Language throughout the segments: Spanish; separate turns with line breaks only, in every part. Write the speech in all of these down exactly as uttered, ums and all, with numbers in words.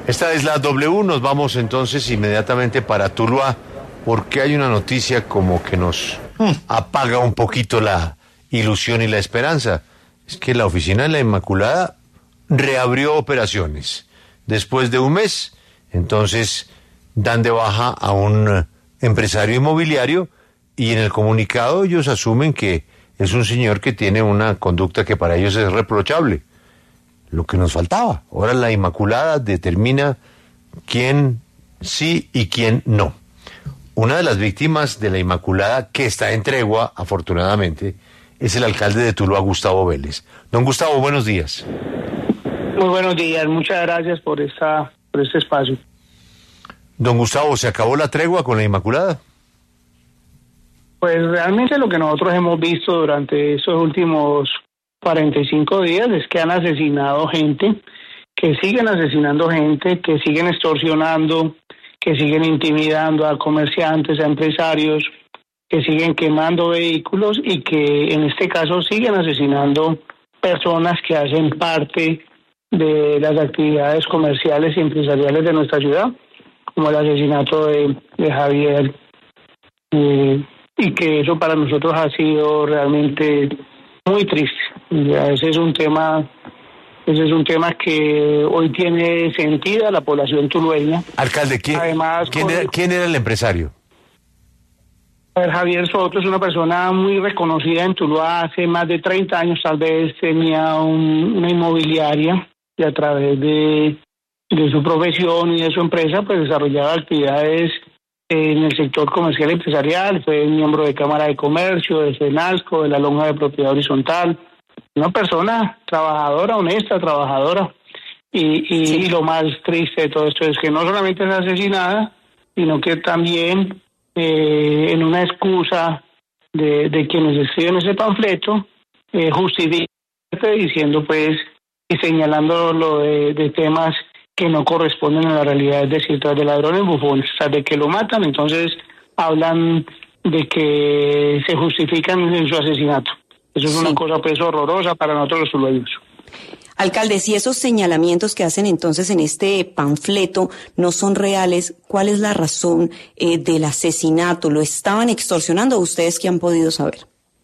Esta es la W, nos vamos entonces inmediatamente para Tuluá, porque hay una noticia como que nos apaga un poquito la ilusión y la esperanza. Es que la oficina de la Inmaculada reabrió operaciones después de un mes. Entonces dan de baja a un empresario inmobiliario y en el comunicado ellos asumen que es un señor que tiene una conducta que para ellos es reprochable. Lo que nos faltaba. Ahora la Inmaculada determina quién sí y quién no. Una de las víctimas de la Inmaculada, que está en tregua, afortunadamente, es el alcalde de Tuluá, Gustavo Vélez. Don Gustavo, buenos días.
Muy buenos días, muchas gracias por esta, por este espacio.
Don Gustavo, ¿se acabó la tregua con la Inmaculada?
Pues realmente lo que nosotros hemos visto durante estos últimos cuarenta y cinco días es que han asesinado gente, que siguen asesinando gente, que siguen extorsionando, que siguen intimidando a comerciantes, a empresarios, que siguen quemando vehículos y que en este caso siguen asesinando personas que hacen parte de las actividades comerciales y empresariales de nuestra ciudad, como el asesinato de, de Javier, eh, y que eso para nosotros ha sido realmente muy triste. Ese es un tema, ese es un tema que hoy tiene sentido a la población tulueña.
Alcalde, ¿quién, Además, ¿quién, con, era, ¿quién era el empresario?
Javier Soto es una persona muy reconocida en Tuluá. Hace más de treinta años tal vez tenía un, una inmobiliaria y a través de, de su profesión y de su empresa pues desarrollaba actividades en el sector comercial y empresarial. Fue miembro de Cámara de Comercio, de FENALCO, de la Lonja de Propiedad Horizontal. Una persona trabajadora, honesta, trabajadora. Y, y, sí. y lo más triste de todo esto es que no solamente es asesinada, sino que también eh, en una excusa de, de quienes escriben ese panfleto, eh, justifica diciendo pues y señalando lo de, de temas que no corresponden a la realidad, es decir, tras de ladrones bufones, o sea, de que lo matan, entonces hablan de que se justifican en su asesinato. Eso es sí. una cosa pues horrorosa para nosotros los tulueños.
Alcalde, si esos señalamientos que hacen entonces en este panfleto no son reales, ¿cuál es la razón eh, del asesinato? ¿Lo estaban extorsionando? ¿Ustedes qué han podido saber?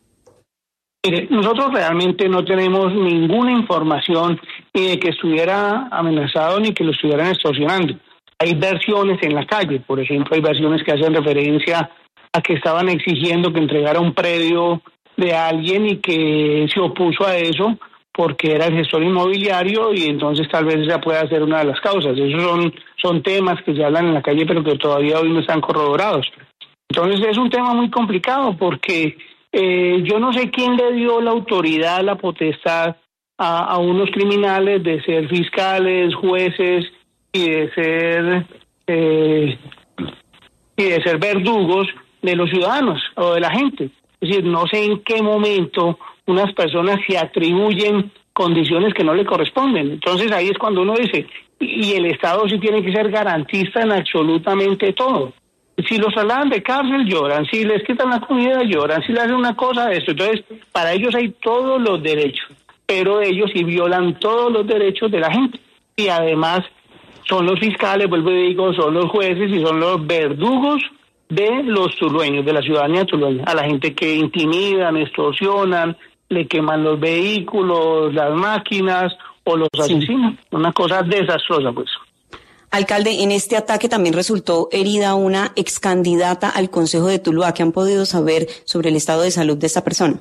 Mire, nosotros realmente no tenemos ninguna información ni de que estuviera amenazado ni que lo estuvieran extorsionando. Hay versiones en la calle, por ejemplo, hay versiones que hacen referencia a que estaban exigiendo que entregara un predio de alguien y que se opuso a eso porque era el gestor inmobiliario y entonces tal vez esa pueda ser una de las causas. Esos son, son temas que se hablan en la calle pero que todavía hoy no están corroborados. Entonces es un tema muy complicado porque eh, yo no sé quién le dio la autoridad, la potestad a, a unos criminales de ser fiscales, jueces y de ser eh, y de ser verdugos de los ciudadanos o de la gente. Es decir, no sé en qué momento unas personas se atribuyen condiciones que no le corresponden. Entonces ahí es cuando uno dice, y el Estado sí tiene que ser garantista en absolutamente todo. Si los trasladan de cárcel, lloran. Si les quitan la comida, lloran. Si le hacen una cosa de esto. Entonces, para ellos hay todos los derechos, pero ellos sí violan todos los derechos de la gente. Y además son los fiscales, vuelvo y digo, son los jueces y son los verdugos de los tulueños, de la ciudadanía tulueña. A la gente que intimidan, extorsionan, le queman los vehículos, las máquinas o los asesinan. Sí. Una cosa desastrosa, pues.
Alcalde, en este ataque también resultó herida una excandidata al Consejo de Tuluá. ¿Qué han podido saber sobre el estado de salud de esta persona?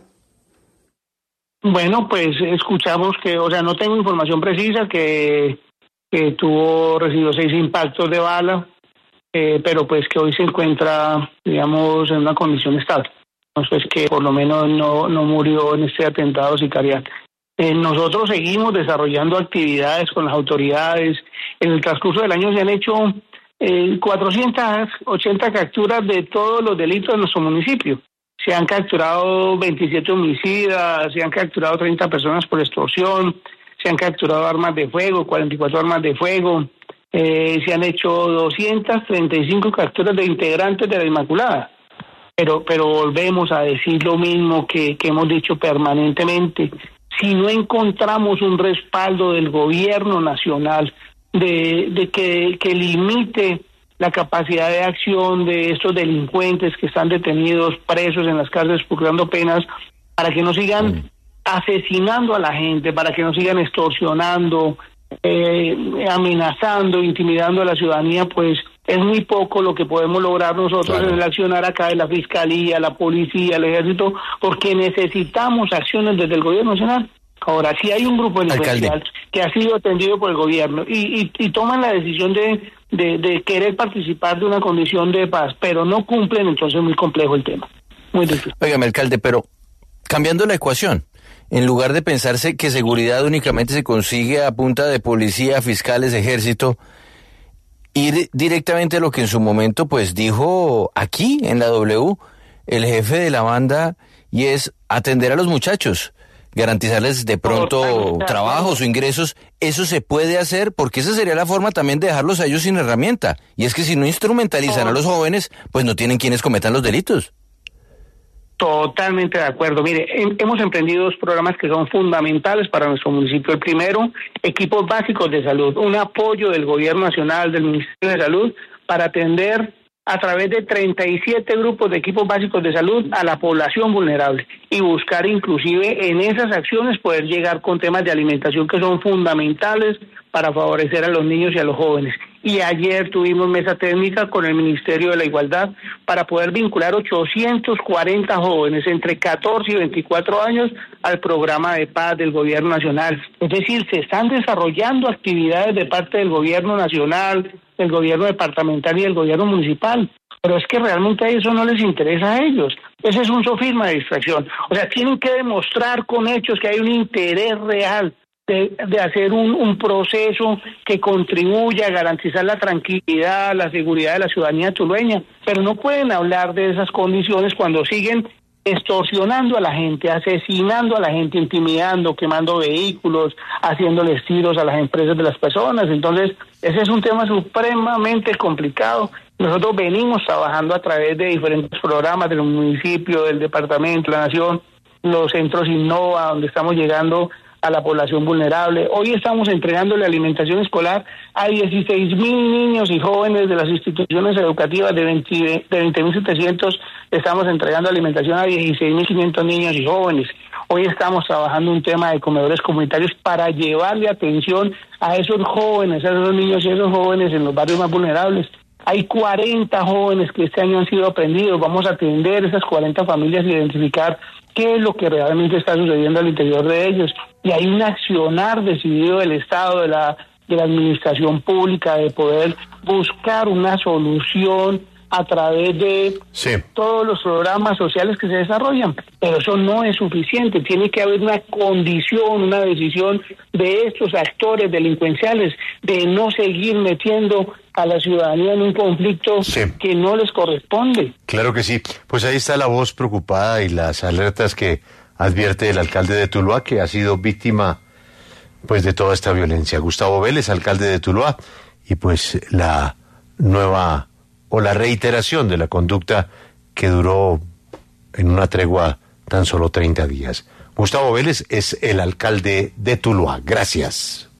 Bueno, pues escuchamos que, o sea, no tengo información precisa, que, que tuvo, recibió seis impactos de bala, eh, pero pues que hoy se encuentra, digamos, en una condición estable. Entonces que por lo menos no, no murió en este atentado sicarial. Eh, nosotros seguimos desarrollando actividades con las autoridades. En el transcurso del año se han hecho eh, cuatrocientas ochenta capturas de todos los delitos de nuestro municipio. Se han capturado veintisiete homicidas, se han capturado treinta personas por extorsión, se han capturado armas de fuego, cuarenta y cuatro armas de fuego, eh, se han hecho doscientas treinta y cinco capturas de integrantes de la Inmaculada. Pero, pero volvemos a decir lo mismo que, que hemos dicho permanentemente. Si no encontramos un respaldo del gobierno nacional de, de que, que limite la capacidad de acción de estos delincuentes que están detenidos, presos en las cárceles purgando penas, para que no sigan mm. asesinando a la gente, para que no sigan extorsionando, eh, amenazando, intimidando a la ciudadanía, pues es muy poco lo que podemos lograr nosotros claro. en el accionar acá de la Fiscalía, la Policía, el Ejército, porque necesitamos acciones desde el Gobierno Nacional. Ahora, si hay un grupo delincuencial que ha sido atendido por el gobierno y, y, y toman la decisión de, de, de querer participar de una condición de paz, pero no cumplen, entonces es muy complejo el tema. Muy difícil.
Óigame, alcalde, pero cambiando la ecuación, en lugar de pensarse que seguridad únicamente se consigue a punta de policía, fiscales, ejército, ir directamente a lo que en su momento pues dijo aquí en la W el jefe de la banda, y es atender a los muchachos, garantizarles de pronto trabajos o ingresos. Eso se puede hacer porque esa sería la forma también de dejarlos a ellos sin herramienta, y es que si no instrumentalizan a los jóvenes, pues no tienen quienes cometan los delitos.
Totalmente de acuerdo. Mire, hemos emprendido dos programas que son fundamentales para nuestro municipio. El primero, equipos básicos de salud, un apoyo del Gobierno Nacional, del Ministerio de Salud, para atender a través de treinta y siete grupos de equipos básicos de salud a la población vulnerable, y buscar inclusive en esas acciones poder llegar con temas de alimentación que son fundamentales para favorecer a los niños y a los jóvenes. Y ayer tuvimos mesa técnica con el Ministerio de la Igualdad para poder vincular ochocientos cuarenta jóvenes entre catorce y veinticuatro años al programa de paz del Gobierno Nacional. Es decir, se están desarrollando actividades de parte del Gobierno Nacional, del Gobierno departamental y del Gobierno municipal. Pero es que realmente a eso no les interesa a ellos. Ese es un sofisma de distracción. O sea, tienen que demostrar con hechos que hay un interés real De, de hacer un, un proceso que contribuya a garantizar la tranquilidad, la seguridad de la ciudadanía tulueña, pero no pueden hablar de esas condiciones cuando siguen extorsionando a la gente, asesinando a la gente, intimidando, quemando vehículos, haciéndoles tiros a las empresas de las personas. Entonces, ese es un tema supremamente complicado. Nosotros venimos trabajando a través de diferentes programas del municipio, del departamento, la nación, los centros Innova, donde estamos llegando a la población vulnerable. Hoy estamos entregándole alimentación escolar a dieciséis mil niños y jóvenes de las instituciones educativas de veinte mil setecientos. Estamos entregando alimentación a dieciséis mil quinientos niños y jóvenes. Hoy estamos trabajando un tema de comedores comunitarios para llevarle atención a esos jóvenes, a esos niños y a esos jóvenes en los barrios más vulnerables. Hay cuarenta jóvenes que este año han sido aprendidos. Vamos a atender esas cuarenta familias e identificar qué es lo que realmente está sucediendo al interior de ellos. Y hay un accionar decidido del Estado, de la, de la administración pública, de poder buscar una solución a través de sí. todos los programas sociales que se desarrollan. Pero eso no es suficiente. Tiene que haber una condición, una decisión de estos actores delincuenciales de no seguir metiendo a la ciudadanía en un conflicto sí. que no les corresponde.
Claro que sí. Pues ahí está la voz preocupada y las alertas que advierte el alcalde de Tuluá, que ha sido víctima pues de toda esta violencia. Gustavo Vélez, alcalde de Tuluá, y pues la nueva o la reiteración de la conducta que duró en una tregua tan solo treinta días. Gustavo Vélez es el alcalde de Tuluá. Gracias.